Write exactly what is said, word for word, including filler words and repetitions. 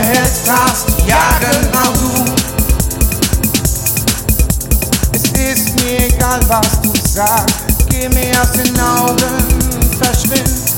hältst fast, ja genau du. Es ist mir egal, was du sagst, geh mir aus den Augen, verschwind.